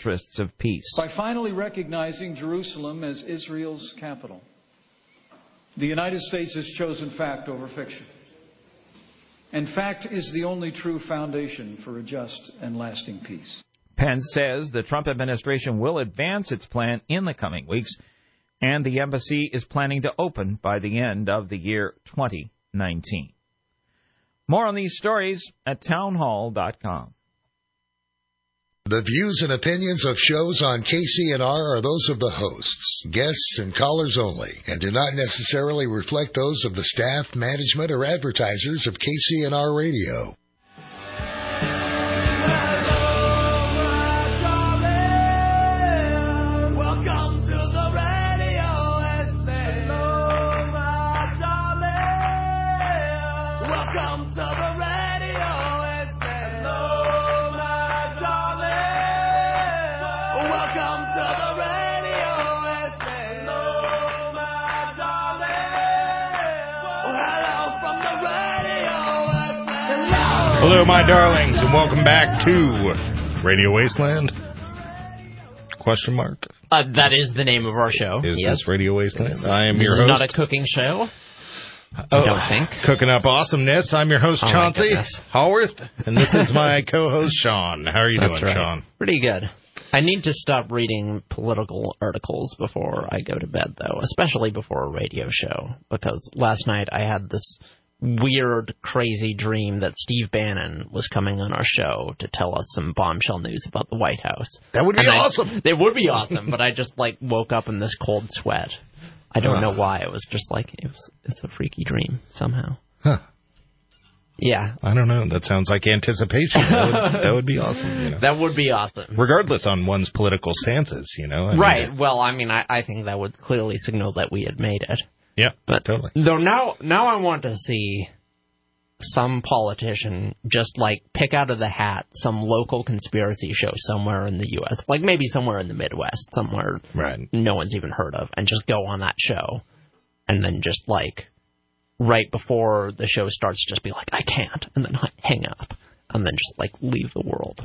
interests of peace. By finally recognizing Jerusalem as Israel's capital, the United States has chosen fact over fiction. And fact is the only true foundation for a just and lasting peace. Pence says the Trump administration will advance its plan in the coming weeks, and the embassy is planning to open by the end of the year 2019. More on these stories at townhall.com. The views and opinions of shows on KCNR are those of the hosts, guests, and callers only, and do not necessarily reflect those of the staff, management, or advertisers of KCNR Radio. Hello, my darlings, and welcome back to Radio Wasteland? Question mark? That is the name of our show. Is this Radio Wasteland? I am this your is host. Not a cooking show. I don't think. Cooking up awesomeness. I'm your host, Chauncey Haworth, and this is my co-host, Sean. How are you doing, right. Sean? Pretty good. I need to stop reading political articles before I go to bed, though, especially before a radio show, because last night I had this weird, crazy dream that Steve Bannon was coming on our show to tell us some bombshell news about the White House. That would be awesome. It would be awesome, but I just, woke up in this cold sweat. I don't know why. It was just it's a freaky dream somehow. Huh. Yeah. I don't know. That sounds like anticipation. That would be awesome. You know? That would be awesome. Regardless on one's political stances, you know. Right. Well, I think that would clearly signal that we had made it. Yeah, but totally. Though now I want to see some politician just pick out of the hat some local conspiracy show somewhere in the U.S., maybe somewhere in the Midwest, somewhere no one's even heard of, and just go on that show, and then just right before the show starts, just be I can't, and then hang up, and then just leave the world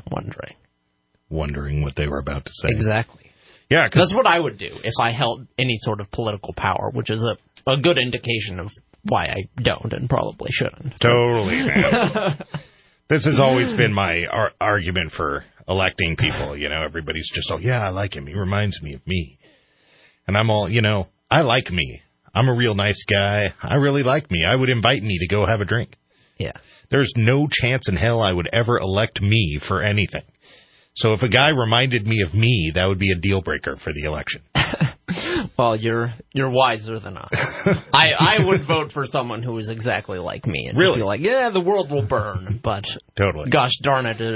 wondering what they were about to say. Exactly. Yeah, that's what I would do if I held any sort of political power, which is a good indication of why I don't and probably shouldn't. Totally, man. This has always been my argument for electing people. You know, everybody's just, I like him. He reminds me of me. And I'm all, I like me. I'm a real nice guy. I really like me. I would invite me to go have a drink. Yeah. There's no chance in hell I would ever elect me for anything. So if a guy reminded me of me, that would be a deal breaker for the election. Well, you're wiser than us. I would vote for someone who is exactly like me and really be the world will burn, but totally, gosh darn it,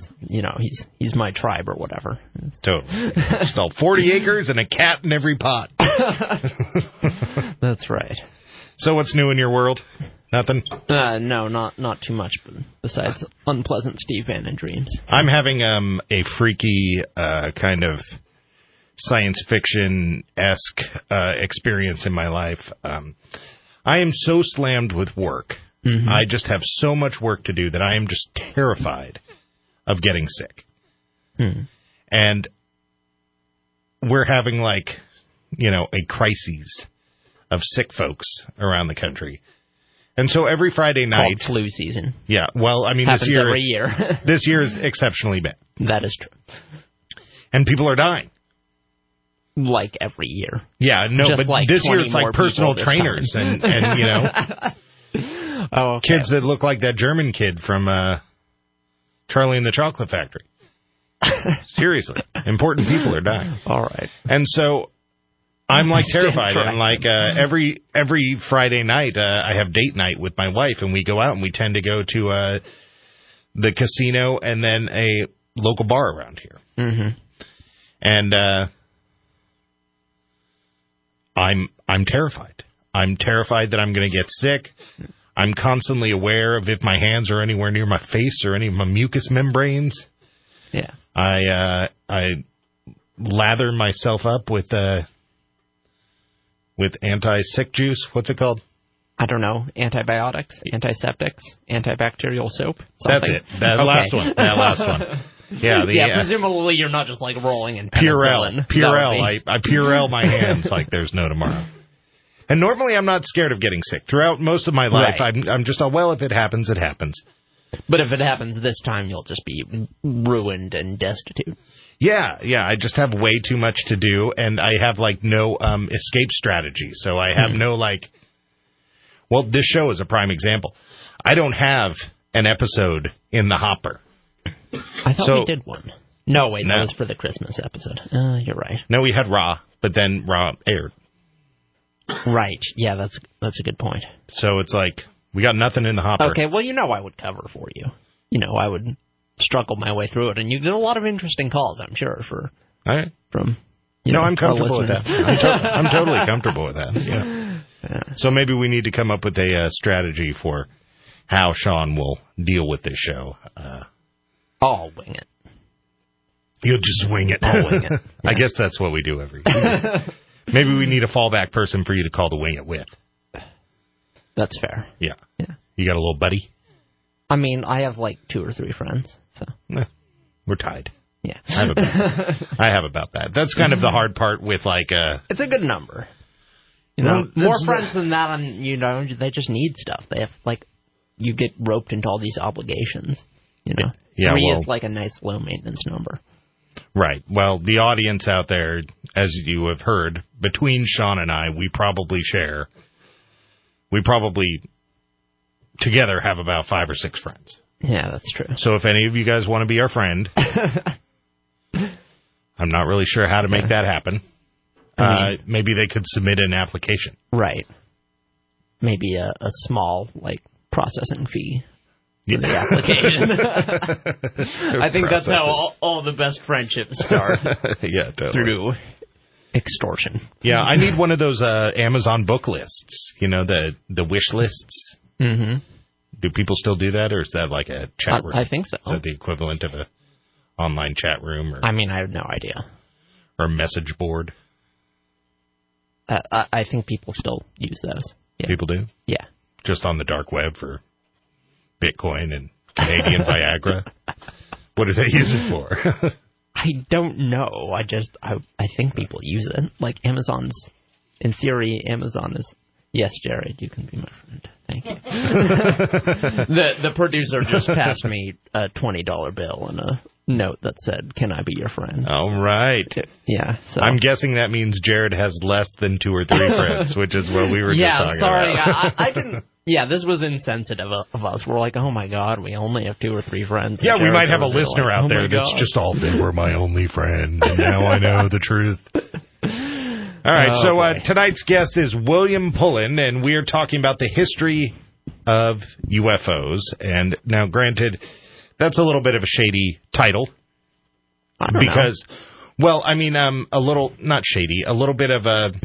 he's my tribe or whatever. Totally, just all 40 acres and a cat in every pot. That's right. So what's new in your world? Nothing? No, not too much, besides unpleasant Steve Bannon dreams. I'm having a freaky kind of science fiction-esque experience in my life. I am so slammed with work. Mm-hmm. I just have so much work to do that I am just terrified of getting sick. Mm-hmm. And we're having a crisis of sick folks around the country. And so every Friday night... Called flu season. Yeah, well, happens every year. This year is exceptionally bad. That is true. And people are dying. Every year. Yeah, no, just but this year it's personal trainers and kids that look like that German kid from Charlie and the Chocolate Factory. Seriously, important people are dying. All right. And so I'm terrified. And every Friday night I have date night with my wife, and we go out and we tend to go to the casino and then a local bar around here. Mm-hmm. And I'm terrified. I'm terrified that I'm going to get sick. I'm constantly aware of if my hands are anywhere near my face or any of my mucous membranes. Yeah. I lather myself up with anti-sick juice. What's it called? I don't know. Antibiotics, antiseptics, antibacterial soap. Something. That's it. That last one. Yeah, presumably you're not just like rolling in penicillin. Purell. I Purell my hands like there's no tomorrow. And normally I'm not scared of getting sick. Throughout most of my life, right. I'm just, well, if it happens, it happens. But if it happens this time, you'll just be ruined and destitute. Yeah, I just have way too much to do, and I have, like, no escape strategy. So I have no, like... Well, this show is a prime example. I don't have an episode in the hopper. I thought we did one. No, wait, that was for the Christmas episode. You're right. No, we had Raw, but then Raw aired. Right. Yeah, that's a good point. So it's like, we got nothing in the hopper. Okay, well, I would cover for you. I would struggle my way through it. And you did a lot of interesting calls, I'm sure, from I'm comfortable with that. I'm totally comfortable with that. Yeah. So maybe we need to come up with a strategy for how Sean will deal with this show. I'll wing it. You'll just wing it. I'll wing it. Yeah. I guess that's what we do every year. Maybe we need a fallback person for you to call to wing it with. That's fair. Yeah. You got a little buddy? I mean, I have like 2 or 3 friends, so. We're tied. Yeah. I have about that. That's kind of the hard part with like It's a good number. More friends than that, and they just need stuff. They have you get roped into all these obligations. Yeah, 3 is like a nice low maintenance number. Right. Well, the audience out there, as you have heard, between Sean and I, we probably together have about 5 or 6 friends. Yeah, that's true. So if any of you guys want to be our friend, I'm not really sure how to make that happen. Maybe they could submit an application. Right. Maybe a small, processing fee for the application. I think that's how all the best friendships start. Yeah, totally. Through extortion. Yeah, I need one of those Amazon book lists, the wish lists. Mm-hmm. Do people still do that, or is that like a chat room? I think so. Is that the equivalent of a online chat room? Or, I have no idea. Or a message board? I think people still use those. Yeah. People do? Yeah. Just on the dark web for Bitcoin and Canadian Viagra? What do they use it for? I don't know. I think people use it. Like Amazon's, in theory, Amazon is... Yes, Jared, you can be my friend. Thank you. The producer just passed me a $20 bill and a note that said, "Can I be your friend?" All right. Yeah. So. I'm guessing that means Jared has less than 2 or 3 friends, which is what we were just talking about. Yeah, sorry. I didn't... Yeah, this was insensitive of us. We're like, oh my God, we only have 2 or 3 friends. Yeah, we might have a listener out there that's just all, they were my only friend, and now I know the truth. All right, tonight's guest is William Pullen, and we are talking about the history of UFOs. And now, granted, that's a little bit of a shady title. I don't know. A little, not shady, a little bit of a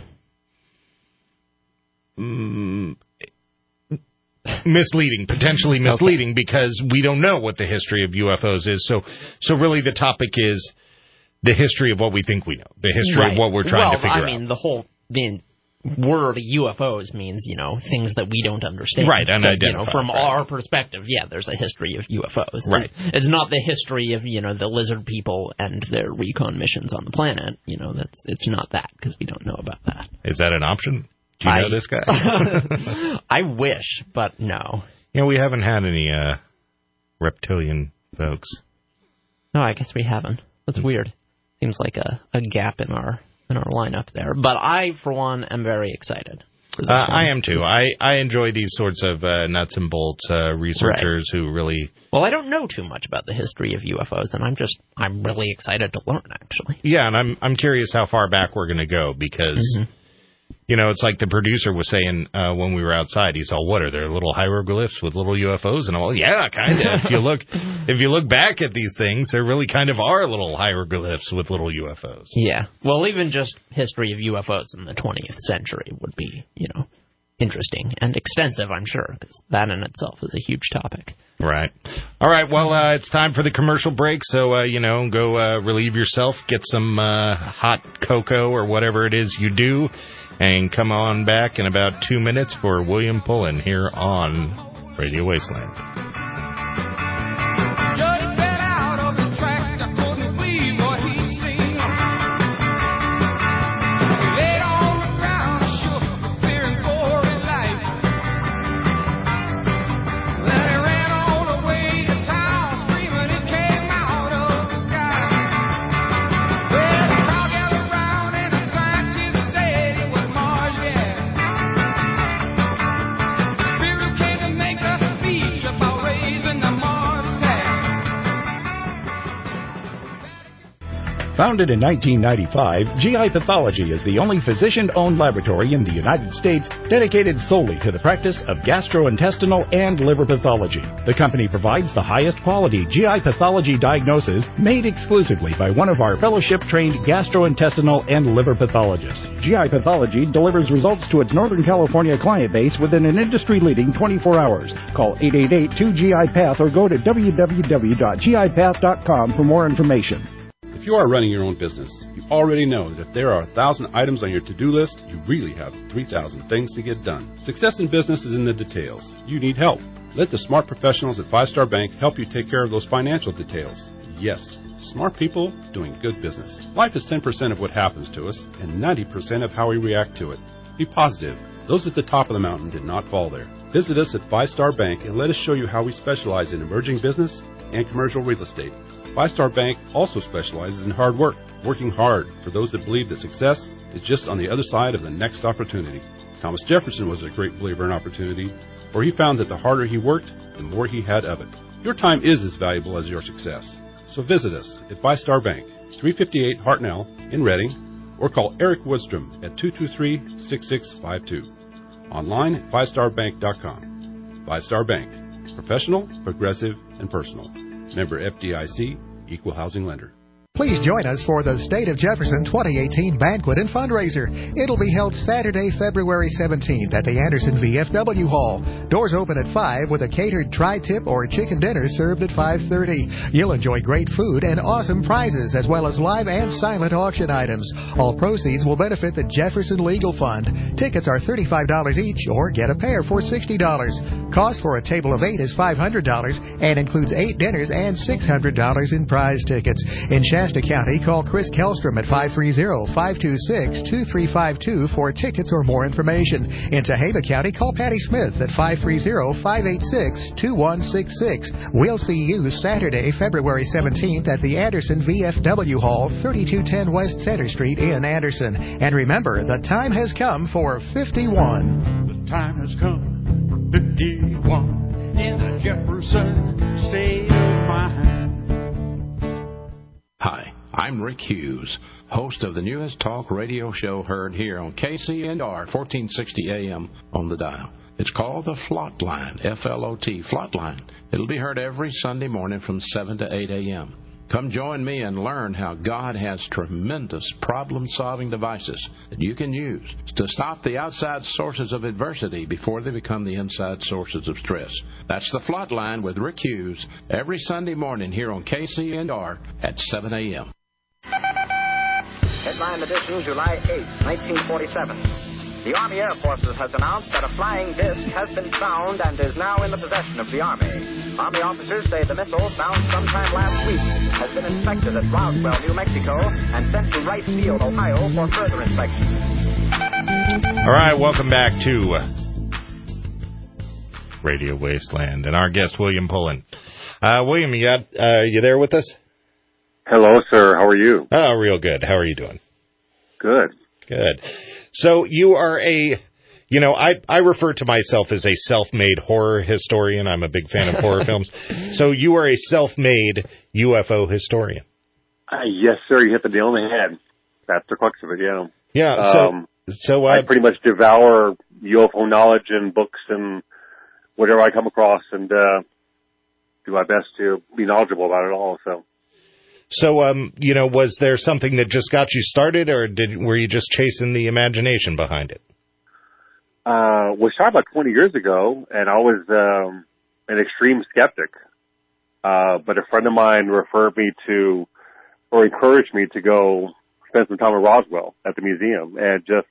misleading, potentially misleading, because we don't know what the history of UFOs is. So really the topic is the history of what we think we know, the history of what we're trying to figure out. The word UFOs means, things that we don't understand. Right, unidentified. So, from our perspective, there's a history of UFOs. Right. It's not the history of, the lizard people and their recon missions on the planet. It's not that, because we don't know about that. Is that an option? Do you know this guy? I wish, but no. We haven't had any reptilian folks. No, I guess we haven't. That's weird. Seems like a gap in our lineup there. But I, for one, am very excited. I am too. I enjoy these sorts of nuts and bolts researchers who really... Well, I don't know too much about the history of UFOs, and I'm really excited to learn, actually. Yeah, and I'm curious how far back we're going to go, because... Mm-hmm. It's like the producer was saying when we were outside. He's all, "What are there, little hieroglyphs with little UFOs?" And I'm all, "Yeah, kind of. If you look back at these things, there really kind of are little hieroglyphs with little UFOs." Yeah. Well, even just history of UFOs in the 20th century would be, interesting and extensive, I'm sure, because that in itself is a huge topic. Right. All right. Well, it's time for the commercial break. So, go relieve yourself, get some hot cocoa or whatever it is you do. And come on back in about 2 minutes for William Pullen here on Radio Wasteland. Joey fell out of his tractor. Founded in 1995, GI Pathology is the only physician-owned laboratory in the United States dedicated solely to the practice of gastrointestinal and liver pathology. The company provides the highest quality GI pathology diagnosis made exclusively by one of our fellowship-trained gastrointestinal and liver pathologists. GI Pathology delivers results to its Northern California client base within an industry-leading 24 hours. Call 888-2GI-PATH or go to www.gipath.com for more information. If you are running your own business, you already know that if there are 1,000 items on your to-do list, you really have 3,000 things to get done. Success in business is in the details. You need help. Let the smart professionals at 5 Star Bank help you take care of those financial details. Yes, smart people doing good business. Life is 10% of what happens to us and 90% of how we react to it. Be positive. Those at the top of the mountain did not fall there. Visit us at 5 Star Bank and let us show you how we specialize in emerging business and commercial real estate. 5 Star Bank also specializes in hard work, working hard for those that believe that success is just on the other side of the next opportunity. Thomas Jefferson was a great believer in opportunity, for he found that the harder he worked, the more he had of it. Your time is as valuable as your success. So visit us at 5 Star Bank, 358 Hartnell in Reading, or call Eric Woodstrom at 223-6652. Online at 5starbank.com. 5 Star Bank. Professional, progressive, and personal. Member FDIC, Equal Housing Lender. Please join us for the State of Jefferson 2018 Banquet and Fundraiser. It'll be held Saturday, February 17th at the Anderson VFW Hall. Doors open at 5 with a catered tri-tip or chicken dinner served at 5:30. You'll enjoy great food and awesome prizes as well as live and silent auction items. All proceeds will benefit the Jefferson Legal Fund. Tickets are $35 each or get a pair for $60. Cost for a table of 8 is $500 and includes 8 dinners and $600 in prize tickets. In Shasta County, call Chris Kellstrom at 530-526-2352 for tickets or more information. In Tehama County, call Patty Smith at 530-586-2166. We'll see you Saturday, February 17th at the Anderson VFW Hall, 3210 West Center Street in Anderson. And remember, the time has come for 51. The time has come for 51 in the Jefferson state of mind. Hi, I'm Rick Hughes, host of the newest talk radio show heard here on KCNR 1460 AM on the dial. It's called the Flot Line, F-L-O-T, Flot Line. It'll be heard every Sunday morning from 7 to 8 a.m. Come join me and learn how God has tremendous problem-solving devices that you can use to stop the outside sources of adversity before they become the inside sources of stress. That's the Flot Line with Rick Hughes every Sunday morning here on KCNR at 7 a.m. Headline edition, July 8, 1947. The Army Air Forces has announced that a flying disc has been found and is now in the possession of the Army. Army officers say the missile, found sometime last week, has been inspected at Roswell, New Mexico, and sent to Wright Field, Ohio, for further inspection. All right, welcome back to Radio Wasteland and our guest, William Pullen. William, you there with us? Hello, sir. How are you? Oh, real good. How are you doing? Good. Good. So you are I refer to myself as a self-made horror historian. I'm a big fan of horror films. So you are a self-made UFO historian. Yes, sir. You hit the nail on the head. That's the crux of it, yeah. Yeah. So I pretty much devour UFO knowledge and books and whatever I come across and do my best to be knowledgeable about it all, so. So, was there something that just got you started, or were you just chasing the imagination behind it? We started about 20 years ago, and I was an extreme skeptic. But a friend of mine referred me to, or encouraged me to go spend some time at Roswell at the museum and just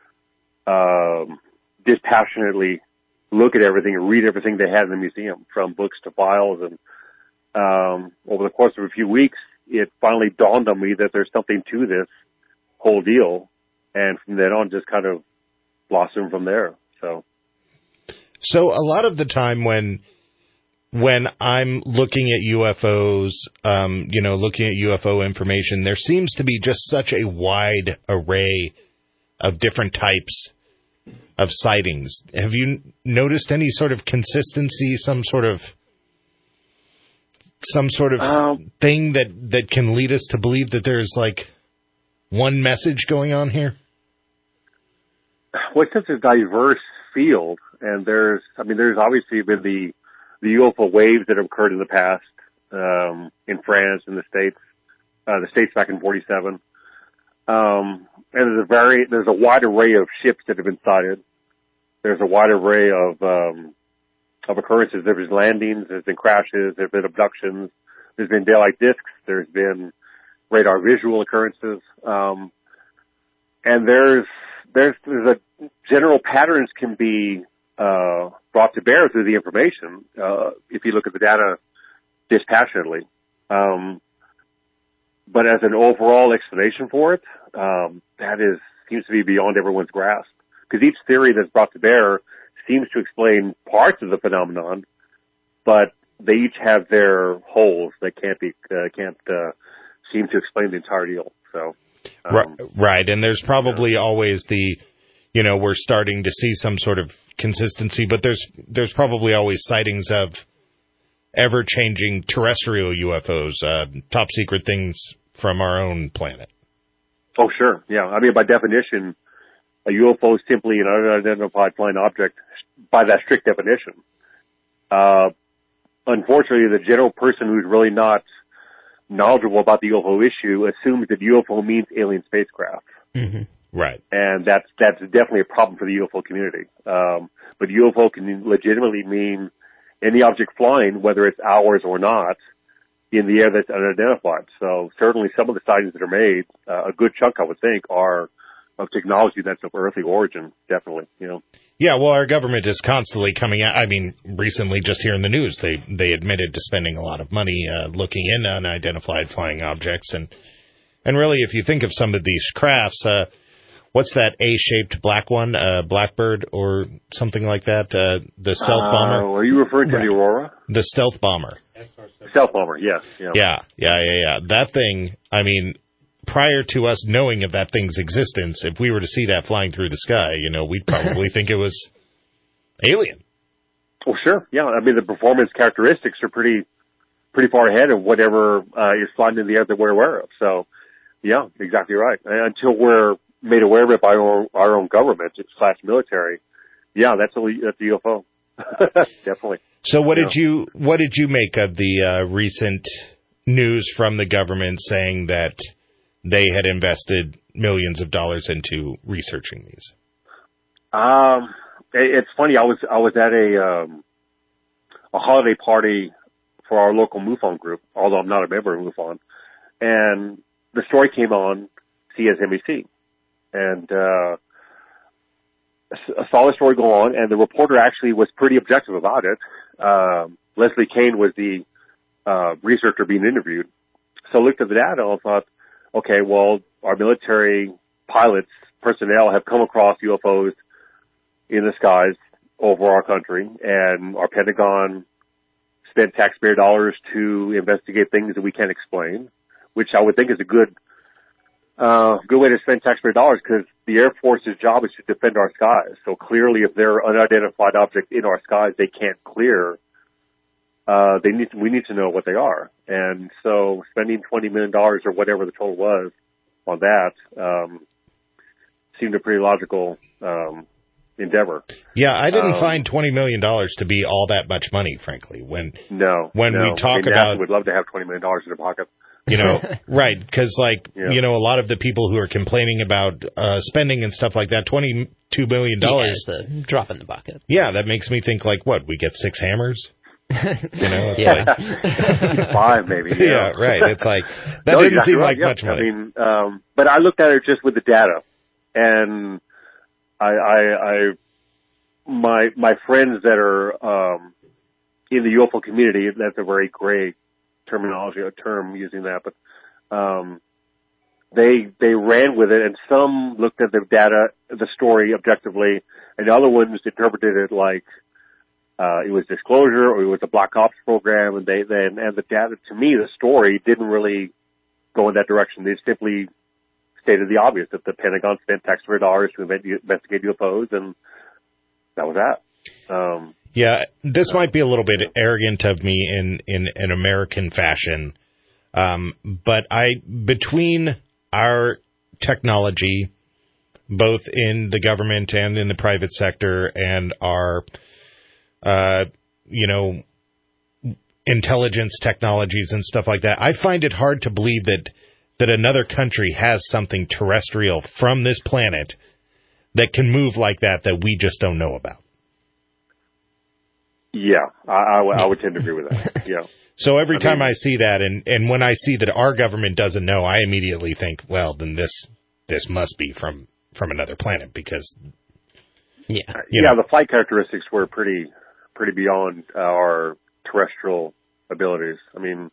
dispassionately look at everything and read everything they had in the museum, from books to files. And over the course of a few weeks, it finally dawned on me that there's something to this whole deal. And from then on, just kind of blossomed from there. So a lot of the time when I'm looking at UFOs, looking at UFO information, there seems to be just such a wide array of different types of sightings. Have you noticed any sort of consistency, some sort of some sort of thing that can lead us to believe that there's like one message going on here? Well, it's such a diverse field, and there's obviously been the UFO waves that have occurred in the past, in France, in the States back in 47. And there's a wide array of ships that have been sighted. There's a wide array of occurrences. There's been landings, there's been crashes, there's been abductions, there's been daylight discs, there's been radar visual occurrences, and there's a general patterns can be brought to bear through the information if you look at the data dispassionately. But as an overall explanation for it, seems to be beyond everyone's grasp, because each theory that's brought to bear seems to explain parts of the phenomenon, but they each have their holes that can't seem to explain the entire deal. So, right, and there's probably always we're starting to see some sort of consistency, but there's probably always sightings of ever-changing terrestrial UFOs, top secret things from our own planet. Oh, sure, yeah. I mean, by definition, a UFO is simply an unidentified flying object by that strict definition. Unfortunately, the general person who's really not knowledgeable about the UFO issue assumes that UFO means alien spacecraft. Mm-hmm. Right. And that's definitely a problem for the UFO community. But UFO can legitimately mean any object flying, whether it's ours or not, in the air that's unidentified. So certainly some of the sightings that are made, a good chunk, I would think, are of technology that's of earthly origin, definitely, Yeah, well, our government is constantly coming out. I mean, recently, just here in the news, they admitted to spending a lot of money looking into unidentified flying objects. And really, if you think of some of these crafts, what's that A-shaped black one, Blackbird or something like that, the stealth bomber? Are you referring to the Aurora? The stealth bomber. Stealth bomber, yes. Yeah. That thing, I mean, prior to us knowing of that thing's existence, if we were to see that flying through the sky, we'd probably think it was alien. Well, sure. Yeah. I mean, the performance characteristics are pretty far ahead of whatever is flying in the air that we're aware of. So, yeah, exactly right. Until we're made aware of it by our own government / military, yeah, that's a UFO. Definitely. So what did you make of the recent news from the government saying that they had invested millions of dollars into researching these? It's funny. I was at a holiday party for our local MUFON group, although I'm not a member of MUFON, and the story came on CSNBC, and I saw the story go on, and the reporter actually was pretty objective about it. Leslie Kane was the researcher being interviewed. So I looked at the data and I thought, okay, well, our military pilots, personnel have come across UFOs in the skies over our country, and our Pentagon spent taxpayer dollars to investigate things that we can't explain, which I would think is a good way to spend taxpayer dollars, because the Air Force's job is to defend our skies. So clearly, if there are unidentified objects in our skies they can't clear, we need to know what they are. And so spending $20 million or whatever the total was on that seemed a pretty logical endeavor. Yeah, I didn't find $20 million to be all that much money, frankly. We talk about, NASA would love to have $20 million in their pocket. Right, because a lot of the people who are complaining about spending and stuff like that, $22 million. Yeah, it's a drop in the bucket. Yeah, that makes me think we get 6 hammers. It's 5 maybe. Yeah, right. It's like that didn't exactly seem like much money. I mean, but I looked at it just with the data, and my friends that are in the UFO community, that's a very gray terminology, a term using that, but they ran with it, and some looked at the data, the story objectively, and other ones interpreted it like it was disclosure or it was a black ops program, and the data, to me, the story didn't really go in that direction. They simply stated the obvious, that the Pentagon spent taxpayer dollars to investigate UFOs, and that was that. Yeah, this might be a little bit arrogant of me in an American fashion, but between our technology, both in the government and in the private sector, and our, intelligence technologies and stuff like that, I find it hard to believe that another country has something terrestrial from this planet that can move like that we just don't know about. Yeah, I would tend to agree with that. Yeah. So every time I see that, and when I see that our government doesn't know, I immediately think, well, then this must be from another planet, because the flight characteristics were pretty beyond our terrestrial abilities. I mean,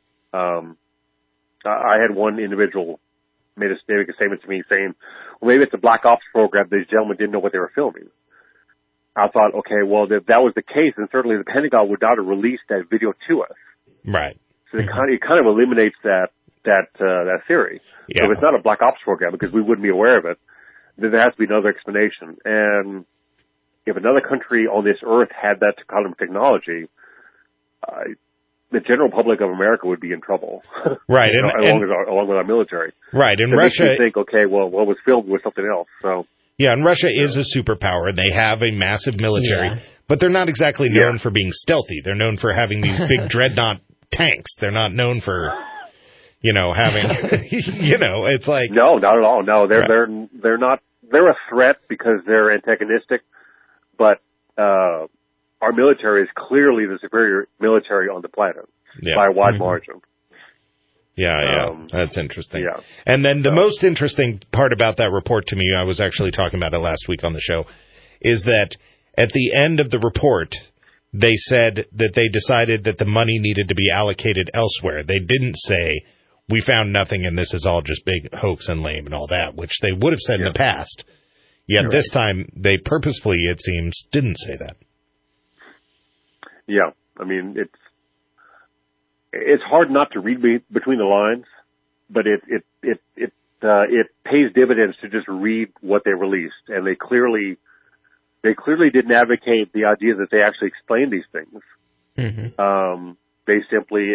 I had one individual make a statement to me saying, well, maybe it's a black ops program. These gentlemen didn't know what they were filming. I thought, okay, well, if that was the case, then certainly the Pentagon would not have released that video to us. Right. So it kind of eliminates that theory. Yeah. So if it's not a black ops program, because we wouldn't be aware of it, then there has to be another explanation. And if another country on this earth had that kind of technology, the general public of America would be in trouble. Right. along with our military. Right. And it Russia, makes you think, okay, well, what was filmed was something else. So. Yeah, and Russia is a superpower, and they have a massive military, but they're not exactly known for being stealthy. They're known for having these big dreadnought tanks. They're not known for, having, it's like... No, not at all. No, they're not... They're a threat because they're antagonistic, but our military is clearly the superior military on the planet by a wide margin. Yeah, that's interesting. Yeah. And then the most interesting part about that report to me, I was actually talking about it last week on the show, is that at the end of the report, they said that they decided that the money needed to be allocated elsewhere. They didn't say, we found nothing and this is all just big hoax and lame and all that, which they would have said in the past. Yet this time, they purposefully, it seems, didn't say that. Yeah, I mean, it's hard not to read between the lines, but it pays dividends to just read what they released, and they clearly didn't advocate the idea that they actually explained these things. Mm-hmm. They simply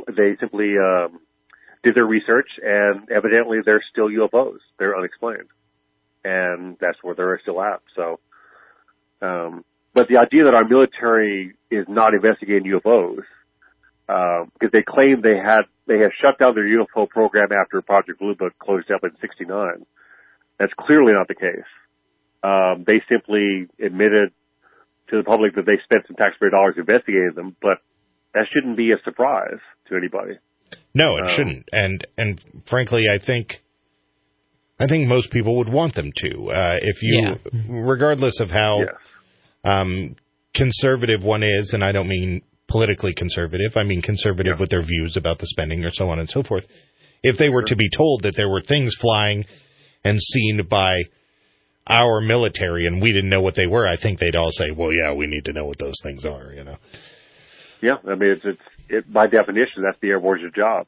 did their research, and evidently they're still UFOs. They're unexplained, and that's where they're still at. So, but the idea that our military is not investigating UFOs. Because they claimed they had shut down their UFO program after Project Blue Book closed up in '69. That's clearly not the case. They simply admitted to the public that they spent some taxpayer dollars investigating them, but that shouldn't be a surprise to anybody. No, it shouldn't. And frankly, I think most people would want them to. Regardless of how conservative one is, and I don't mean politically conservative, I mean conservative with their views about the spending or so on and so forth. If they were to be told that there were things flying and seen by our military and we didn't know what they were, I think they'd all say, well, yeah, we need to know what those things are, Yeah, I mean, it's by definition, that's the Air Force's job.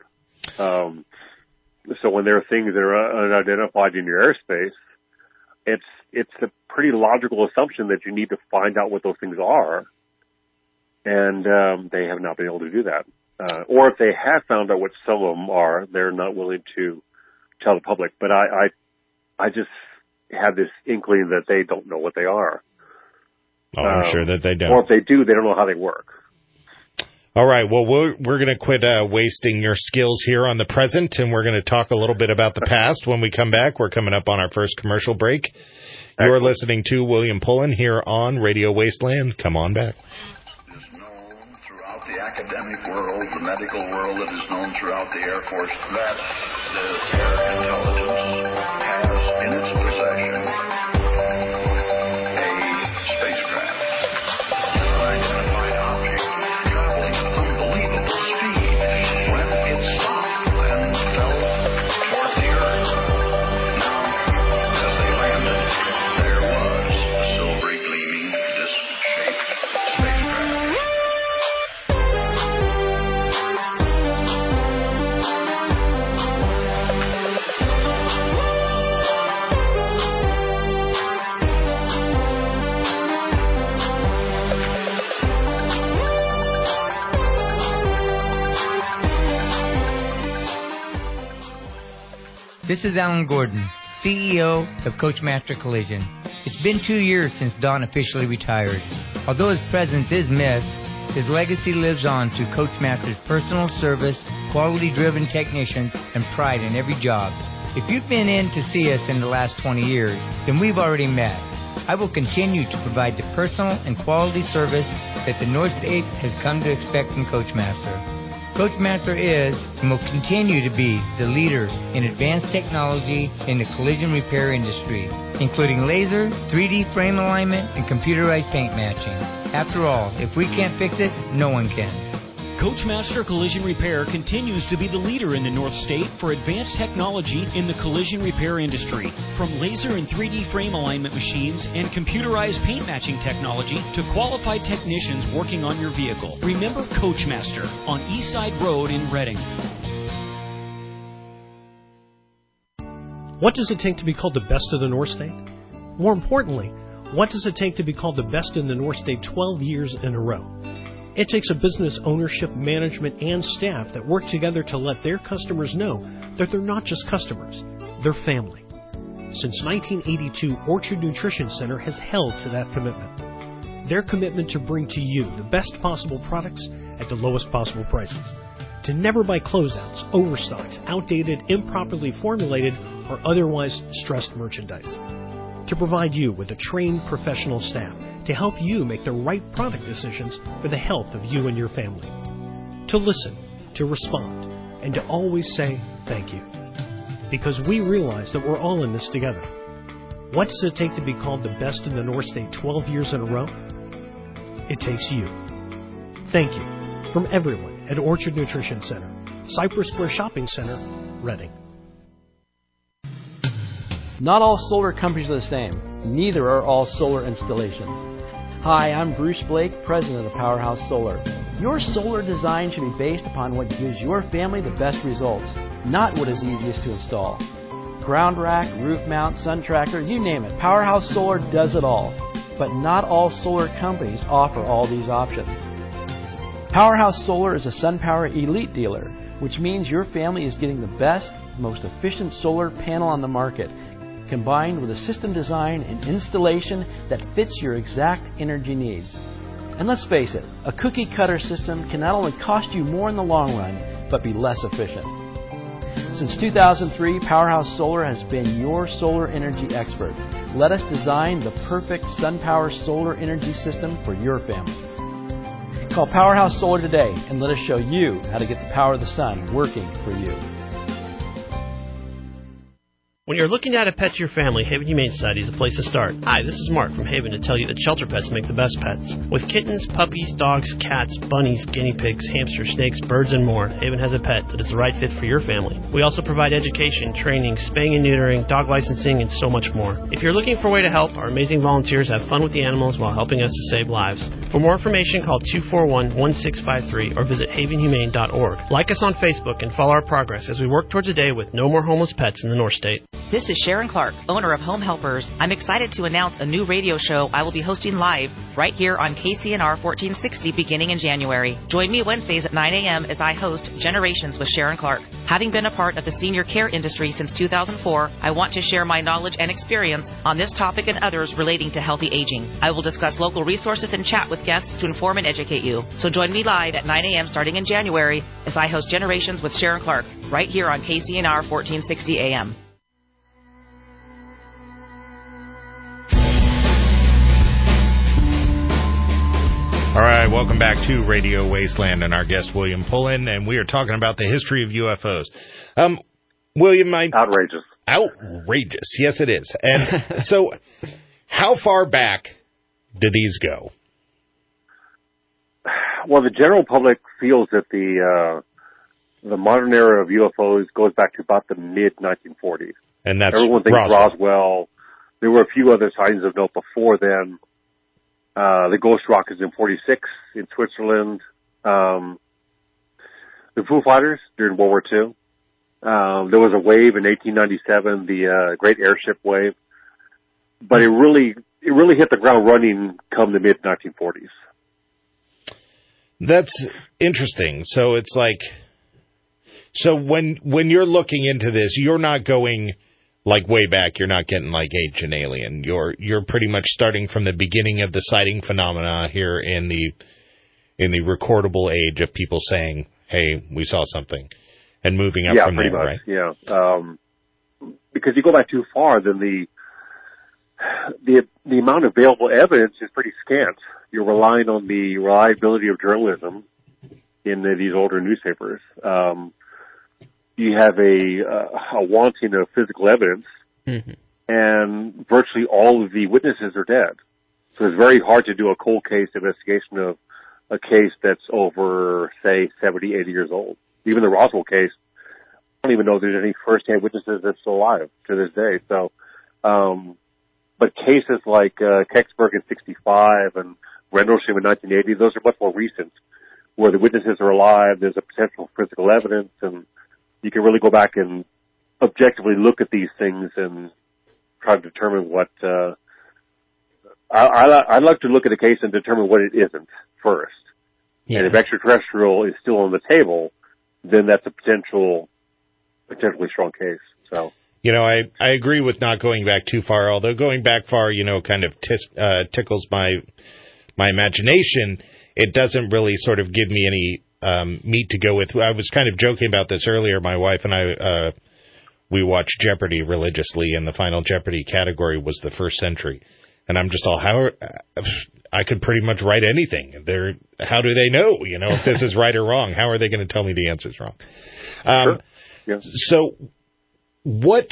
So when there are things that are unidentified in your airspace, it's a pretty logical assumption that you need to find out what those things are. And they have not been able to do that. Or if they have found out what some of them are, they're not willing to tell the public. But I just have this inkling that they don't know what they are. Oh, I'm sure that they don't. Or if they do, they don't know how they work. All right. Well, we're going to quit wasting your skills here on the present, and we're going to talk a little bit about the past when we come back. We're coming up on our first commercial break. You're listening to William Pullen here on Radio Wasteland. Come on back. The academic world, the medical world, it is known throughout the Air Force that the Air Intelligence has in its possession a spacecraft, an unidentified object traveling unbelievable speed when it stopped and fell toward the Earth. Now, as they landed, there was a silvery gleaming disc-shaped spacecraft. This is Alan Gordon, CEO of Coachmaster Collision. It's been 2 years since Don officially retired. Although his presence is missed, his legacy lives on through Coachmaster's personal service, quality-driven technicians, and pride in every job. If you've been in to see us in the last 20 years, then we've already met. I will continue to provide the personal and quality service that the North State has come to expect from Coachmaster. Coachmaster is and will continue to be the leader in advanced technology in the collision repair industry, including laser, 3D frame alignment, and computerized paint matching. After all, if we can't fix it, no one can. Coachmaster Collision Repair continues to be the leader in the North State for advanced technology in the collision repair industry. From laser and 3D frame alignment machines and computerized paint matching technology to qualified technicians working on your vehicle. Remember Coachmaster on Eastside Road in Reading. What does it take to be called the best of the North State? More importantly, what does it take to be called the best in the North State 12 years in a row? It takes a business ownership, management, and staff that work together to let their customers know that they're not just customers, they're family. Since 1982, Orchard Nutrition Center has held to that commitment. Their commitment to bring to you the best possible products at the lowest possible prices. To never buy closeouts, overstocks, outdated, improperly formulated, or otherwise stressed merchandise. To provide you with a trained professional staff to help you make the right product decisions for the health of you and your family. To listen, to respond, and to always say thank you. Because we realize that we're all in this together. What does it take to be called the best in the North State 12 years in a row? It takes you. Thank you from everyone at Orchard Nutrition Center, Cypress Square Shopping Center, Reading. Not all solar companies are the same. Neither are all solar installations. Hi, I'm Bruce Blake, president of Powerhouse Solar. Your solar design should be based upon what gives your family the best results, not what is easiest to install. Ground rack, roof mount, sun tracker, you name it. Powerhouse Solar does it all. But not all solar companies offer all these options. Powerhouse Solar is a SunPower Elite dealer, which means your family is getting the best, most efficient solar panel on the market, combined with a system design and installation that fits your exact energy needs. And let's face it, a cookie cutter system can not only cost you more in the long run, but be less efficient. Since 2003, Powerhouse Solar has been your solar energy expert. Let us design the perfect SunPower solar energy system for your family. Call Powerhouse Solar today and let us show you how to get the power of the sun working for you. When you're looking to add a pet to your family, Haven Humane Society is the place to start. Hi, this is Mark from Haven to tell you that shelter pets make the best pets. With kittens, puppies, dogs, cats, bunnies, guinea pigs, hamsters, snakes, birds, and more, Haven has a pet that is the right fit for your family. We also provide education, training, spaying and neutering, dog licensing, and so much more. If you're looking for a way to help, our amazing volunteers have fun with the animals while helping us to save lives. For more information, call 241-1653 or visit havenhumane.org. Like us on Facebook and follow our progress as we work towards a day with no more homeless pets in the North State. This is Sharon Clark, owner of Home Helpers. I'm excited to announce a new radio show I will be hosting live right here on KCNR 1460 beginning in January. Join me Wednesdays at 9 a.m. as I host Generations with Sharon Clark. Having been a part of the senior care industry since 2004, I want to share my knowledge and experience on this topic and others relating to healthy aging. I will discuss local resources and chat with guests to inform and educate you. So join me live at 9 a.m. starting in January as I host Generations with Sharon Clark right here on KCNR 1460 a.m. All right, welcome back to Radio Wasteland and our guest, William Pullen, and we are talking about the history of UFOs. William, outrageous. Outrageous, yes it is. And so, how far back do these go? Well, the general public feels that the modern era of UFOs goes back to about the mid-1940s. And that's everyone thinks Roswell. Roswell. There were a few other signs of note before then. The Ghost Rockets in 46 in Switzerland. The Foo Fighters during World War II. There was a wave in 1897, the Great Airship Wave. But it really hit the ground running come the mid-1940s. That's interesting. So it's like, So when you're looking into this, you're not going like way back. You're not getting like Ancient Alien. You're pretty much starting from the beginning of the sighting phenomena here in the recordable age of people saying, "Hey, we saw something," and moving up from pretty there, much, right? Yeah, because you go back too far, then the amount of available evidence is pretty scant. You're relying on the reliability of journalism in these older newspapers. You have a wanting of physical evidence, and virtually all of the witnesses are dead. So it's very hard to do a cold case investigation of a case that's over, say, 70, 80 years old. Even the Roswell case, I don't even know if there's any first-hand witnesses that's still alive to this day. So, but cases like Kecksburg in 65 and Rendlesham in 1980, those are much more recent, where the witnesses are alive, there's a potential physical evidence, and you can really go back and objectively look at these things and try to determine what, I'd like to look at a case and determine what it isn't first. Yeah. And if extraterrestrial is still on the table, then that's a potentially strong case. So, I agree with not going back too far, although going back far, kind of tickles my imagination. It doesn't really sort of give me any meat to go with. I was kind of joking about this earlier. My wife and I, we watched Jeopardy religiously, and the final Jeopardy category was the first century. And I'm just all, I could pretty much write anything. How do they know, if this is right or wrong? How are they going to tell me the answer's wrong? Sure. Yeah. So what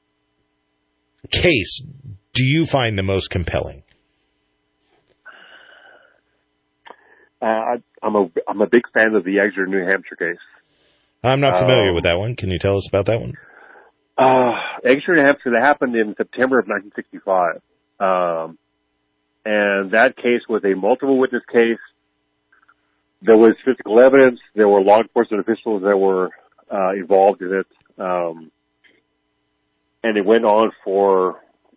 case do you find the most compelling? I'm a big fan of the Exeter, New Hampshire case. I'm not familiar with that one. Can you tell us about that one? Exeter, New Hampshire, that happened in September of 1965. And that case was a multiple witness case. There was physical evidence. There were law enforcement officials that were involved in it. And it went on for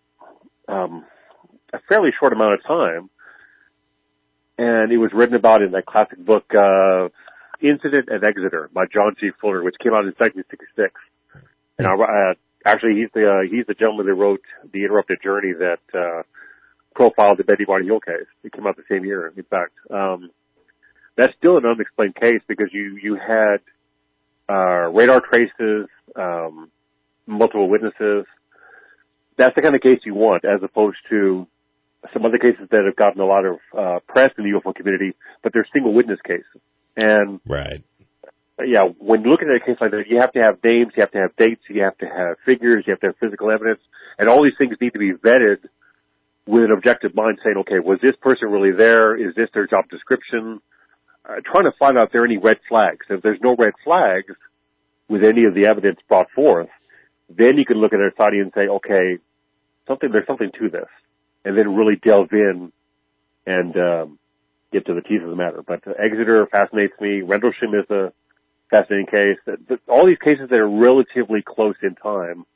a fairly short amount of time. And it was written about in that classic book, Incident at Exeter by John G. Fuller, which came out in 1966. And actually, he's the gentleman that wrote The Interrupted Journey that profiled the Betty Barney Hill case. It came out the same year, in fact. That's still an unexplained case because you had radar traces, multiple witnesses. That's the kind of case you want, as opposed to some other cases that have gotten a lot of press in the UFO community, but they're single witness cases. And right. Yeah, when you're looking at a case like that, you have to have names, you have to have dates, you have to have figures, you have to have physical evidence, and all these things need to be vetted with an objective mind saying, okay, was this person really there? Is this their job description? Trying to find out if there are any red flags. If there's no red flags with any of the evidence brought forth, then you can look at a study and say, okay, there's something to this, and then really delve in and get to the teeth of the matter. But Exeter fascinates me. Rendlesham is a fascinating case. All these cases that are relatively close in time,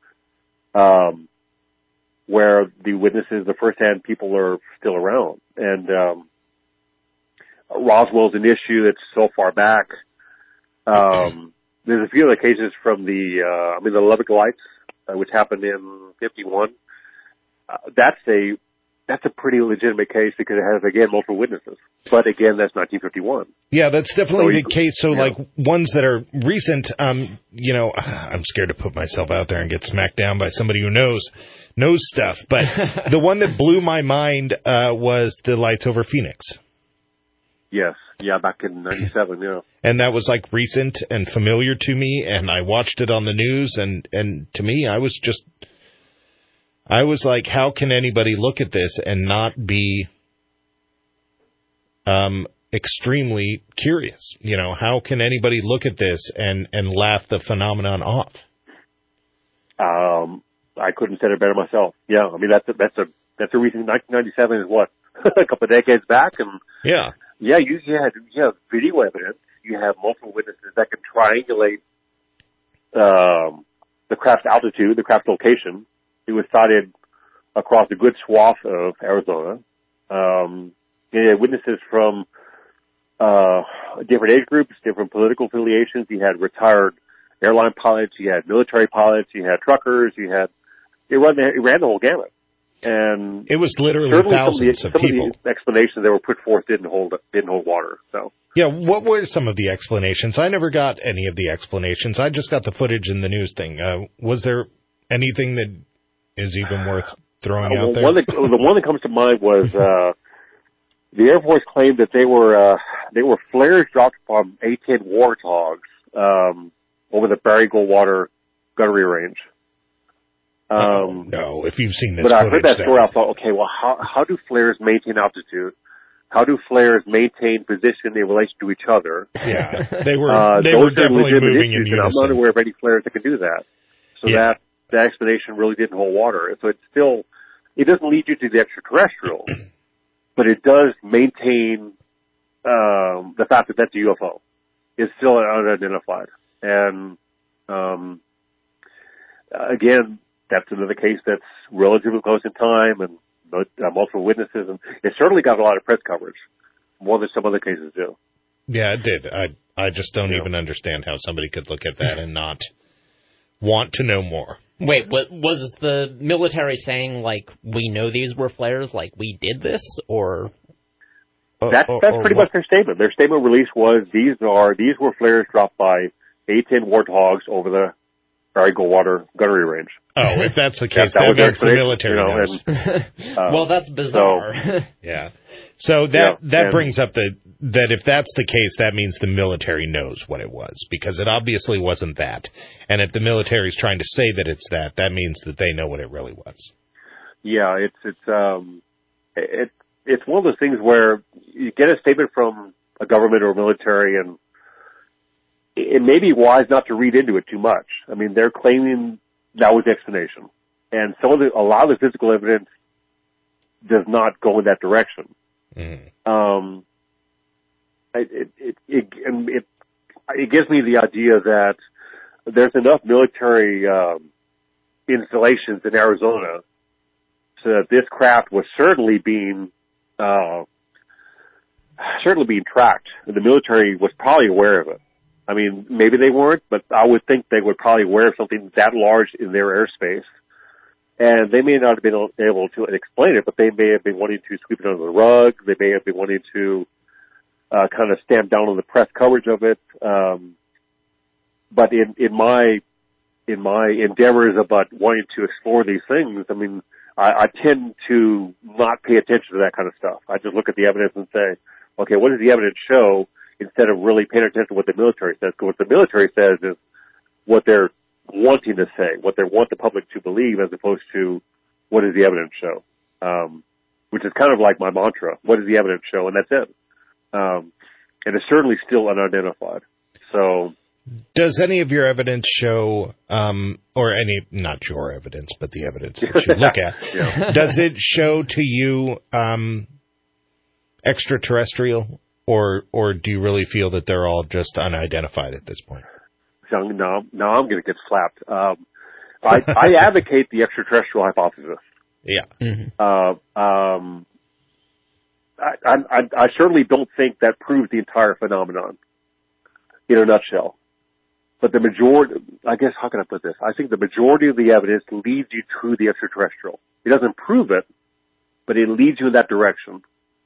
where the witnesses, the first-hand people are still around. And Roswell's an issue that's so far back. There's a few other cases from the Lubbock Lights, which happened in 51. That's a pretty legitimate case because it has, again, multiple witnesses. But again, that's 1951. Yeah, that's definitely the case. So, like, ones that are recent, I'm scared to put myself out there and get smacked down by somebody who knows stuff. But the one that blew my mind was the Lights over Phoenix. Yes. Yeah, back in 97, yeah. And that was, like, recent and familiar to me, and I watched it on the news, and to me, I was like, how can anybody look at this and not be extremely curious? How can anybody look at this and laugh the phenomenon off? I couldn't say it better myself. Yeah, I mean, that's a reason. 1997 is what? A couple of decades back, and yeah, you have video evidence. You have multiple witnesses that can triangulate the craft's altitude, the craft's location. It was sighted across a good swath of Arizona. You had witnesses from different age groups, different political affiliations. You had retired airline pilots, you had military pilots, you had truckers, it ran the whole gamut. And it was literally thousands of people. Some of the explanations that were put forth didn't hold water. So yeah, what were some of the explanations? I never got any of the explanations. I just got the footage in the news thing. Was there anything that is even worth throwing out there? The one that comes to mind was the Air Force claimed that they were flares dropped from A-10 Warthogs over the Barry Goldwater gunnery range. No, if you've seen this but footage. I heard that story, I thought, okay, well, how do flares maintain altitude? How do flares maintain position in relation to each other? Yeah, they were definitely moving in unison. I'm not aware of any flares that can do that. So that explanation really didn't hold water. So it doesn't lead you to the extraterrestrial, but it does maintain the fact that that's a UFO. It's still unidentified. And again, that's another case that's relatively close in time and multiple witnesses, and it certainly got a lot of press coverage, more than some other cases do. Yeah, it did. I just don't even understand how somebody could look at that and not want to know more. Wait, was the military saying, like, we know these were flares, like, we did this, or... That's pretty much their statement. Their statement release was, these were flares dropped by A-10 Warthogs over the Barry Goldwater gunnery range. Oh, if that's the case, that means the military knows. Well, that's bizarre. Yeah. So that brings up that if that's the case, that means the military knows what it was, because it obviously wasn't that. And if the military's trying to say that it's that means that they know what it really was. Yeah, it's one of those things where you get a statement from a government or a military, and it may be wise not to read into it too much. I mean, they're claiming that was the explanation, and a lot of the physical evidence does not go in that direction. Mm. It gives me the idea that there's enough military installations in Arizona so that this craft was certainly being tracked, and the military was probably aware of it. I mean, maybe they weren't, but I would think they would probably aware of something that large in their airspace. And they may not have been able to explain it, but they may have been wanting to sweep it under the rug. They may have been wanting to kind of stamp down on the press coverage of it. But in my endeavors about wanting to explore these things, I mean, I tend to not pay attention to that kind of stuff. I just look at the evidence and say, okay, what does the evidence show, instead of really paying attention to what the military says. Because what the military says is what they're wanting to say, what they want the public to believe, as opposed to what does the evidence show, which is kind of like my mantra. What does the evidence show? And that's it. And it's certainly still unidentified. So, does any of your evidence show, or any, not your evidence, but the evidence that you look at, does it show to you extraterrestrial, or do you really feel that they're all just unidentified at this point? So, no, I'm going to get slapped. I advocate the extraterrestrial hypothesis. Yeah. Mm-hmm. I certainly don't think that proves the entire phenomenon in a nutshell. But the majority, I guess, how can I put this? I think the majority of the evidence leads you to the extraterrestrial. It doesn't prove it, but it leads you in that direction.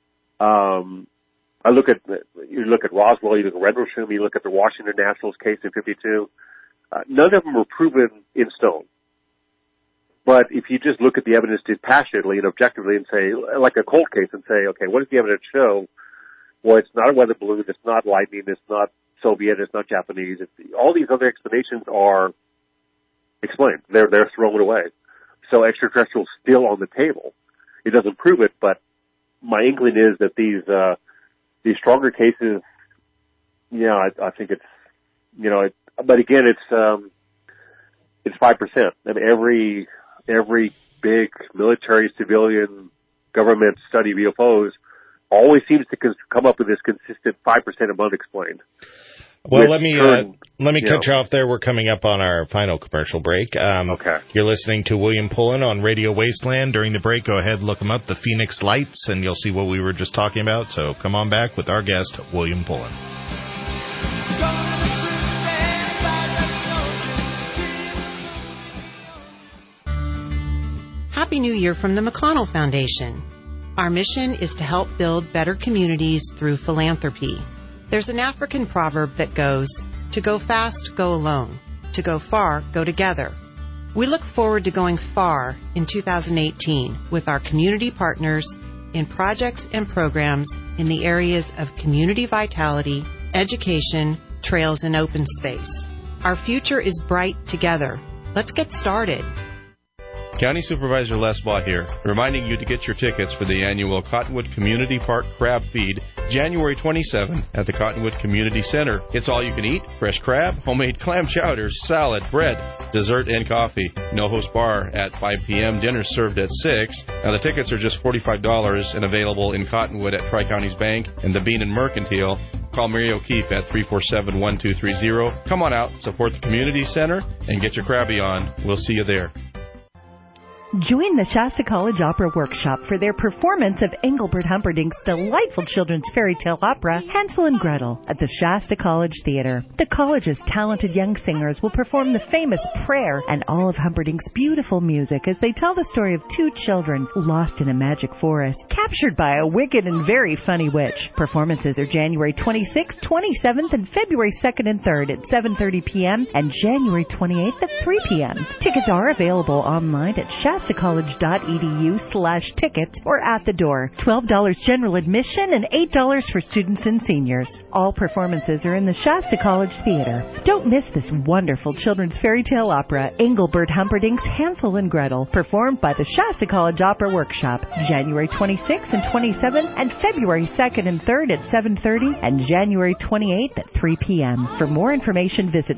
You look at Roswell, you look at Rendlesham, you look at the Washington Nationals case in 52. None of them were proven in stone. But if you just look at the evidence dispassionately and objectively and say, like a cold case, and say, okay, what does the evidence show? Well, it's not a weather balloon, it's not lightning, it's not Soviet, it's not Japanese. All these other explanations are explained. They're thrown away. So extraterrestrial is still on the table. It doesn't prove it, but my inkling is that these stronger cases, I think it's, but again, it's 5%. And every big military, civilian, government study of UFOs always seems to come up with this consistent 5% of unexplained. Well, let me cut you off there. We're coming up on our final commercial break. Okay. You're listening to William Pullen on Radio Wasteland. During the break, go ahead, look him up, the Phoenix Lights, and you'll see what we were just talking about. So come on back with our guest, William Pullen. Happy New Year from the McConnell Foundation. Our mission is to help build better communities through philanthropy. There's an African proverb that goes, to go fast, go alone. To go far, go together. We look forward to going far in 2018 with our community partners in projects and programs in the areas of community vitality, education, trails, and open space. Our future is bright together. Let's get started. County Supervisor Les Bott here, reminding you to get your tickets for the annual Cottonwood Community Park Crab Feed, January 27 at the Cottonwood Community Center. It's all you can eat, fresh crab, homemade clam chowders, salad, bread, dessert, and coffee. No host bar at 5 p.m., dinner served at 6. Now the tickets are just $45 and available in Cottonwood at Tri-Counties Bank and the Bean and Mercantile. Call Mary O'Keefe at 347-1230. Come on out, support the community center, and get your crabby on. We'll see you there. Join the Shasta College Opera Workshop for their performance of Engelbert Humperdinck's delightful children's fairy tale opera, Hansel and Gretel, at the Shasta College Theater. The college's talented young singers will perform the famous Prayer and all of Humperdinck's beautiful music as they tell the story of two children lost in a magic forest, captured by a wicked and very funny witch. Performances are January 26th, 27th, and February 2nd and 3rd at 7:30 p.m. and January 28th at 3 p.m. Tickets are available online at shastacollege.edu/tickets or at the door. $12 general admission and $8 for students and seniors. All performances are in the Shasta College Theater. Don't miss this wonderful children's fairy tale opera, Engelbert Humperdinck's Hansel and Gretel, performed by the Shasta College Opera Workshop, January 26th and 27th and February 2nd and 3rd at 7:30 and January 28th at 3 p.m. For more information, visit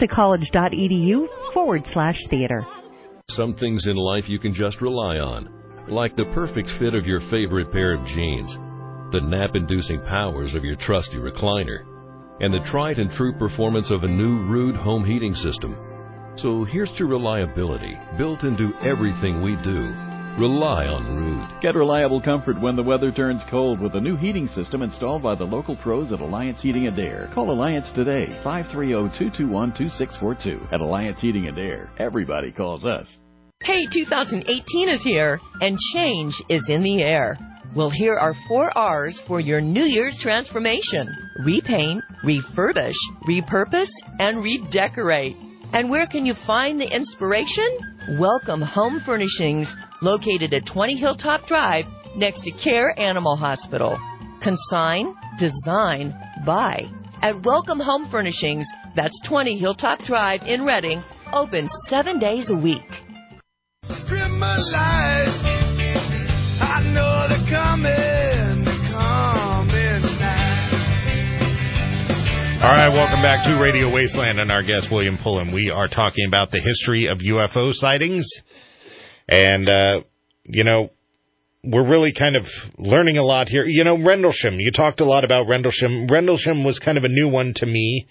shastacollege.edu/theater. Some things in life you can just rely on, like the perfect fit of your favorite pair of jeans, the nap-inducing powers of your trusty recliner, and the tried and true performance of a new Ruud home heating system. So here's to reliability built into everything we do. Rely on Ruud. Get reliable comfort when the weather turns cold with a new heating system installed by the local pros at Alliance Heating and Air. Call Alliance today, 530-221-2642. At Alliance Heating and Air, everybody calls us. Hey, 2018 is here, and change is in the air. Well, here are 4 R's for your New Year's transformation. Repaint, refurbish, repurpose, and redecorate. And where can you find the inspiration? Welcome Home Furnishings, located at 20 Hilltop Drive, next to Care Animal Hospital. Consign, design, buy. At Welcome Home Furnishings, that's 20 Hilltop Drive in Reading, open 7 days a week. Trim my lights. I know they're coming tonight. All right, welcome back to Radio Wasteland and our guest, William Pullen. We are talking about the history of UFO sightings. And, we're really kind of learning a lot here. Rendlesham, you talked a lot about Rendlesham. Rendlesham was kind of a new one to me.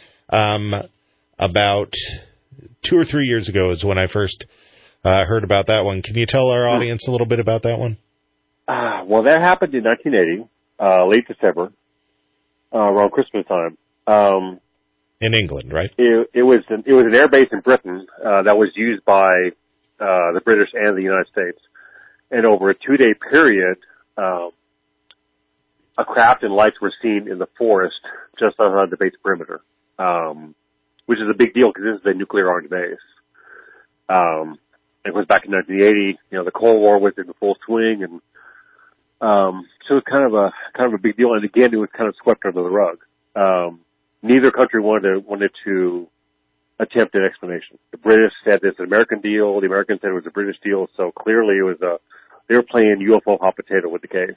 About 2 or 3 years ago is when I first heard about that one. Can you tell our audience a little bit about that one? Well, that happened in 1980, late December, around Christmas time. In England, right? It was an air base in Britain that was used by the British and the United States. And over a 2-day period, a craft and lights were seen in the forest just outside the base perimeter, which is a big deal because this is a nuclear-armed base. It was back in 1980. The Cold War was in full swing, and so it was kind of a big deal. And again, it was kind of swept under the rug. Neither country wanted to attempt an explanation. The British said it's an American deal. The Americans said it was a British deal. So clearly, they were playing UFO hot potato with the case.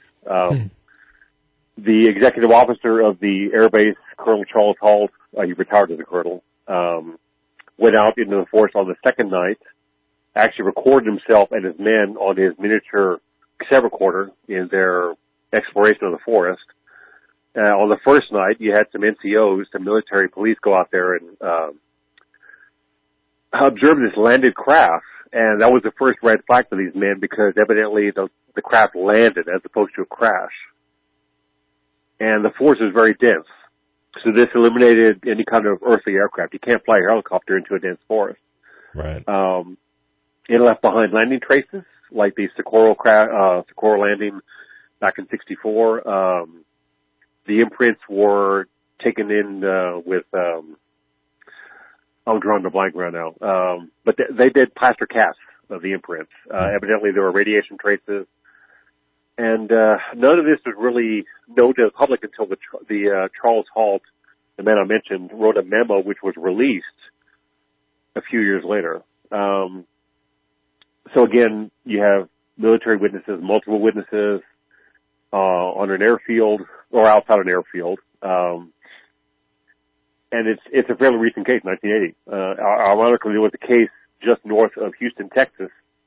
The executive officer of the air base, Colonel Charles Halt, he retired as a colonel, went out into the forest on the second night, actually recorded himself and his men on his miniature cassette recorder in their exploration of the forest. On the first night, you had some NCOs, some military police go out there and observe this landed craft. And that was the first red flag for these men because evidently the craft landed as opposed to a crash. And the forest is very dense. So this eliminated any kind of earthly aircraft. You can't fly a helicopter into a dense forest. Right. It left behind landing traces, like the Socorro landing back in '64. The imprints were taken in with I'm drawing the blank right now. But they did plaster casts of the imprints. Evidently, there were radiation traces. And none of this was really known to the public until the Charles Halt, the man I mentioned, wrote a memo which was released a few years later. So again, you have military witnesses, multiple witnesses on an airfield or outside an airfield. And it's a fairly recent case, 1980. Ironically, there was a case just north of Houston, Texas,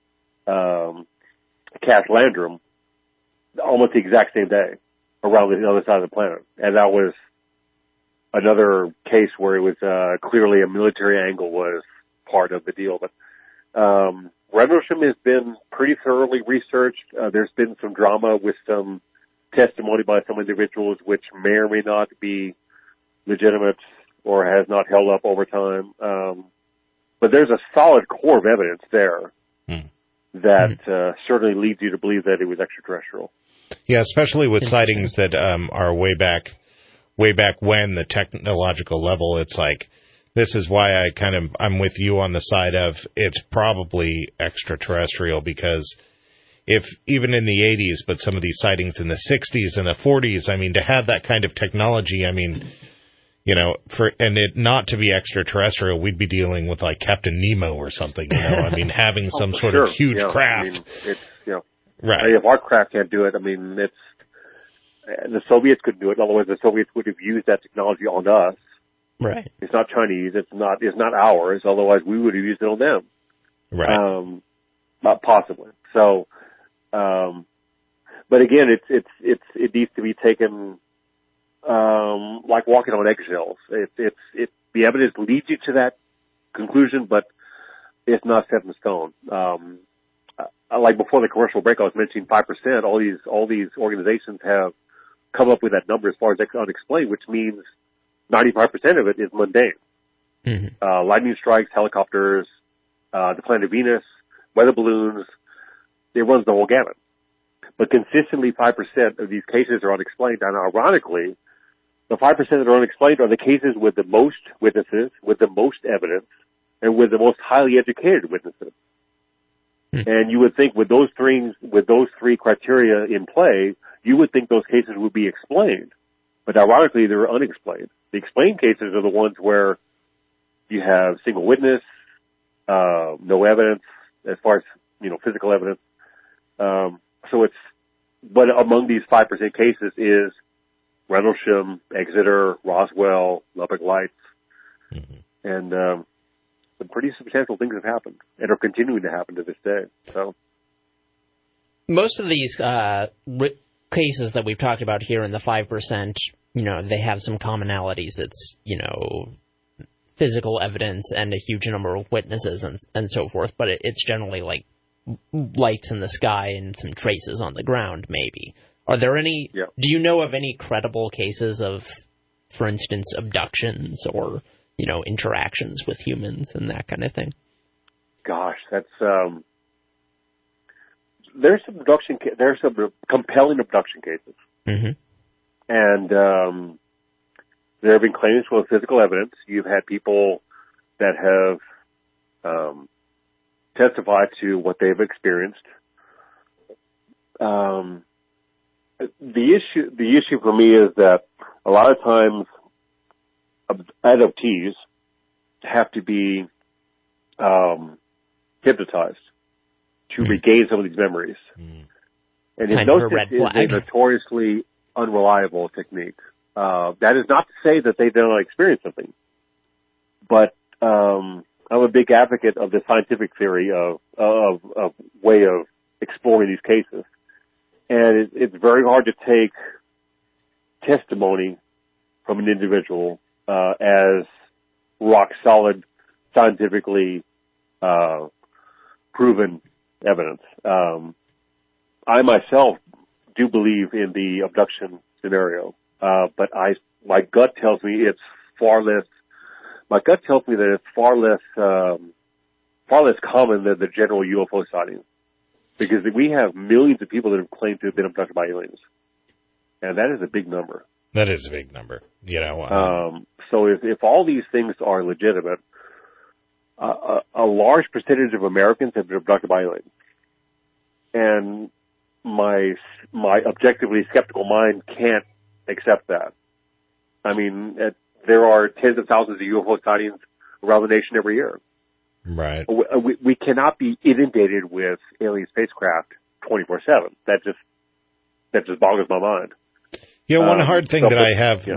Cass Landrum, almost the exact same day, around the other side of the planet. And that was another case where it was clearly a military angle was part of the deal. But Rendlesham has been pretty thoroughly researched. There's been some drama with some testimony by some individuals which may or may not be legitimate or has not held up over time. But there's a solid core of evidence there that certainly leads you to believe that it was extraterrestrial. Yeah, especially with sightings that are way back when, the technological level. It's like, this is why I'm with you on the side of it's probably extraterrestrial, because if even in the 80s, but some of these sightings in the 60s and the 40s, I mean, to have that kind of technology, I mean, you know, and it not to be extraterrestrial, we'd be dealing with like Captain Nemo or something, you know, I mean, having some sort of huge craft. I mean, it's, you know, right. I mean, if our craft can't do it, I mean, the Soviets couldn't do it. Otherwise, the Soviets would have used that technology on us. Right. It's not Chinese. It's not ours. Otherwise, we would have used it on them. Right. Possibly. So, but again, it needs to be taken, like walking on eggshells. The evidence leads you to that conclusion, but it's not set in stone. Like before the commercial break, I was mentioning 5%. All these organizations have come up with that number as far as unexplained, which means 95% of it is mundane. Mm-hmm. Lightning strikes, helicopters, the planet Venus, weather balloons. It runs the whole gamut. But consistently 5% of these cases are unexplained. And ironically, the 5% that are unexplained are the cases with the most witnesses, with the most evidence, and with the most highly educated witnesses. And you would think with those three criteria in play, you would think those cases would be explained. But ironically, they're unexplained. The explained cases are the ones where you have single witness, no evidence as far as, you know, physical evidence. But among these 5% cases is Rendlesham, Exeter, Roswell, Lubbock Lights, and some pretty substantial things have happened and are continuing to happen to this day. So most of these cases that we've talked about here in the 5%, you know, they have some commonalities. It's, you know, physical evidence and a huge number of witnesses and so forth, but it's generally like lights in the sky and some traces on the ground, maybe. Are there any, do you know of any credible cases of, for instance, abductions or, you know, interactions with humans and that kind of thing? Gosh, that's, there's some compelling abduction cases. Mm-hmm. And, there have been claims for physical evidence. You've had people that have, testified to what they've experienced. The issue for me is that a lot of times adoptees have to be hypnotized to regain some of these memories. And hypnosis is a notoriously unreliable technique. That is not to say that they don't experience something, but I'm a big advocate of the scientific theory of way of exploring these cases. And it's very hard to take testimony from an individual as rock solid, scientifically proven evidence. I myself do believe in the abduction scenario, but my gut tells me it's far less. My gut tells me that it's far less common than the general UFO sighting. Because we have millions of people that have claimed to have been abducted by aliens. And that is a big number. That is a big number. So if all these things are legitimate, a large percentage of Americans have been abducted by aliens. And my objectively skeptical mind can't accept that. I mean, there are tens of thousands of UFO sightings around the nation every year. Right. We cannot be inundated with alien spacecraft 24/7. That just boggles my mind. One hard thing that I have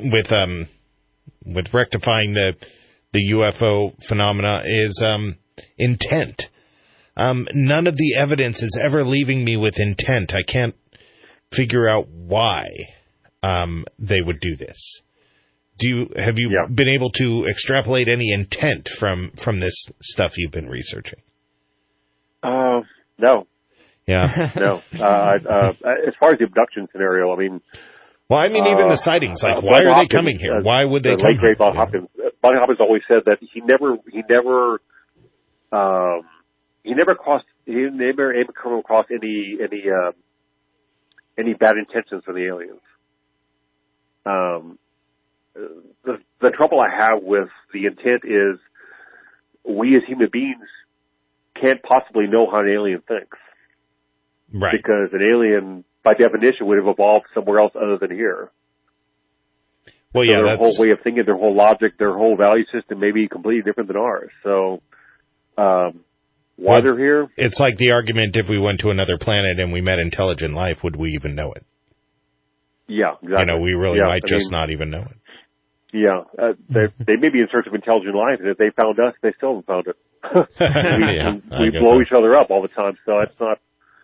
with rectifying the UFO phenomena is intent. None of the evidence is ever leaving me with intent. I can't figure out why they would do this. Have you been able to extrapolate any intent from this stuff you've been researching? No. Yeah. No. As far as the abduction scenario, I mean. Well, I mean, even the sightings. Like, why are they coming here? Why would they come here? Late great Bob Hopkins. Bob Hopkins always said that he never come across any bad intentions from the aliens. The trouble I have with the intent is we as human beings can't possibly know how an alien thinks. Right. Because an alien, by definition, would have evolved somewhere else other than here. Well, so their whole way of thinking, their whole logic, their whole value system may be completely different than ours. So, why they're here? It's like the argument, if we went to another planet and we met intelligent life, would we even know it? Yeah, exactly. We really might not even know it. Yeah, they may be in search of intelligent life, and if they found us, they still haven't found it. we blow each other up all the time, so it's not,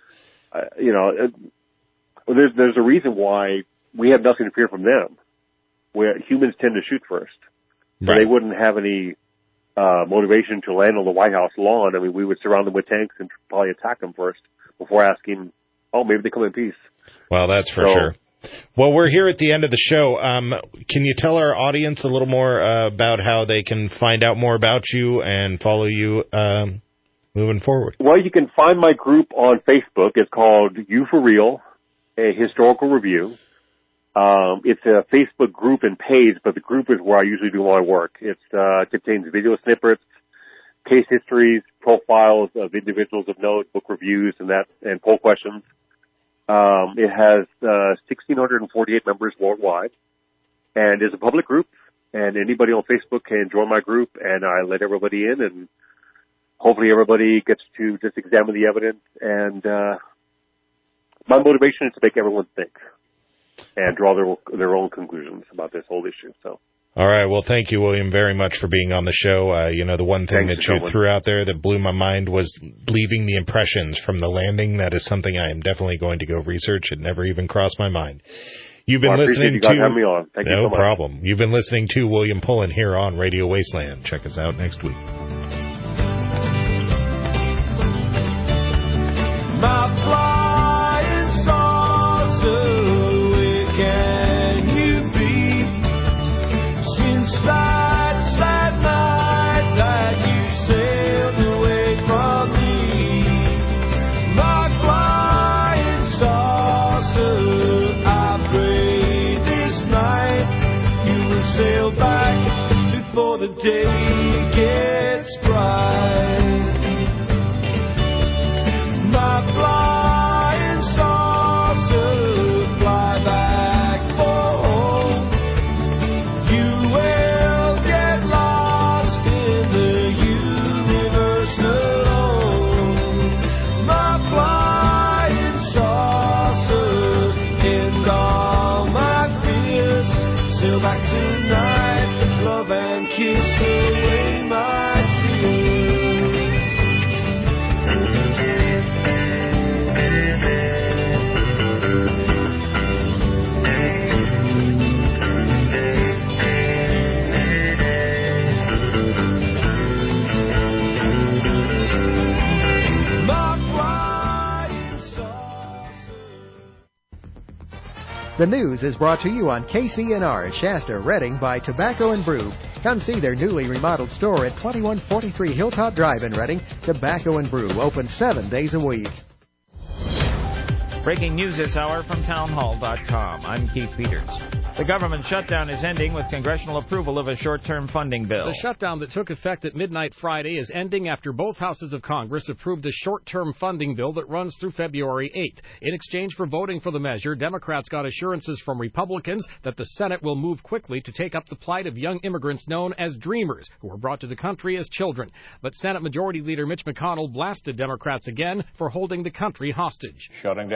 there's a reason why we have nothing to fear from them. Humans tend to shoot first. So they wouldn't have any motivation to land on the White House lawn. I mean, we would surround them with tanks and probably attack them first before asking, maybe they come in peace. Well, that's for sure. Well, we're here at the end of the show. Can you tell our audience a little more about how they can find out more about you and follow you moving forward? Well, you can find my group on Facebook. It's called You For Real, a historical review. It's a Facebook group and page, but the group is where I usually do my work. It contains video snippets, case histories, profiles of individuals of note, book reviews, and poll questions. It has 1,648 members worldwide, and is a public group, and anybody on Facebook can join my group, and I let everybody in, and hopefully everybody gets to just examine the evidence, and my motivation is to make everyone think and draw their own conclusions about this whole issue. So. All right. Well, thank you, William, very much for being on the show. The one thing that you threw out there that blew my mind was leaving the impressions from the landing. That is something I am definitely going to go research. It never even crossed my mind. You've been listening to... having me on. Thank you so much. No problem. You've been listening to William Pullen here on Radio Wasteland. Check us out next week. My flying saucer, where can you be? Since that sad night that you sailed away from me, my flying saucer, I pray this night you will sail back before the day gets bright. My flying saucer, fly back for home. You will get lost in the universe alone. My flying saucer, end all my fears. Sail back tonight, love and kiss away my tears. The news is brought to you on KCNR, Shasta, Redding by Tobacco and Brew. Come see their newly remodeled store at 2143 Hilltop Drive in Redding. Tobacco and Brew, open 7 days a week. Breaking news this hour from townhall.com. I'm Keith Peters. The government shutdown is ending with congressional approval of a short-term funding bill. The shutdown that took effect at midnight Friday is ending after both houses of Congress approved a short-term funding bill that runs through February 8th. In exchange for voting for the measure, Democrats got assurances from Republicans that the Senate will move quickly to take up the plight of young immigrants known as Dreamers, who were brought to the country as children. But Senate Majority Leader Mitch McConnell blasted Democrats again for holding the country hostage. Shutting down